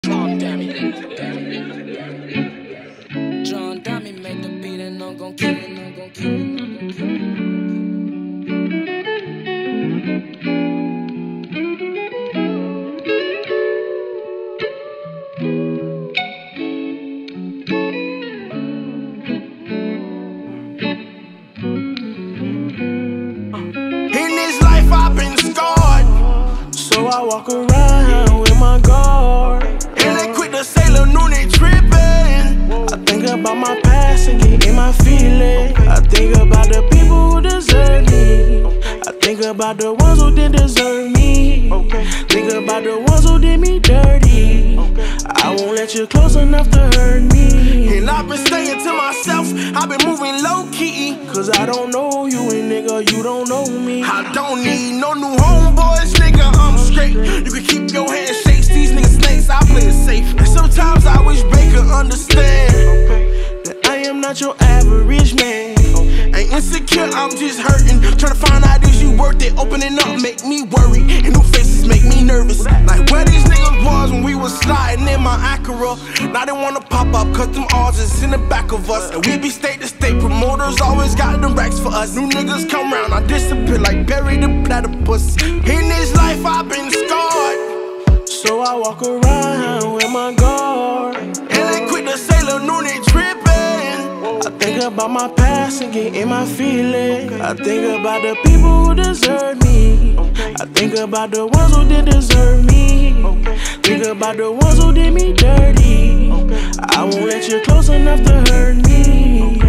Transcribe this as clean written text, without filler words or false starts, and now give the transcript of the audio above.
John Dammy. John Dammy made the beat and I'm gon' kill it, I'm gon' kill it, I'm gon' kill it. In this life I've been scarred, so I walk around with my guard. and they quick to say Lil Nooney trippin'. I think about my past and get in my feelings. I think about the people who deserve me. I think about the ones who didn't deserve me. Think about the ones who did me dirty. I won't let you close enough to hurt me. And I've been staying to myself, I've been moving low-key, Cause I don't know you and nigga, you don't know me. I don't need no new homeboys, nigga, I'm straight. You can keep your handshakes, these niggas snakes, I play it safe. And sometimes I wish they could understand That I am not your average man. Ain't insecure, I'm just hurting. Tryna find out is you worth it. Opening up make me worry, and new faces make me nervous. Like where these niggas was when we was sliding in my Acura. Now they wanna pop up, cause them odds is in the back of us. And we be state to state, promoters always got them racks for us. New niggas come round, I disappear like Barry the platypus. In this life I've been scarred, So I walk around with my guard. and they quick to say Lil Nooney trippin'. I think about my past and get in my feelings. I think about the people who deserve me. I think about the ones who didn't deserve me. Think about the ones who did me dirty. I won't let you close enough to hurt me.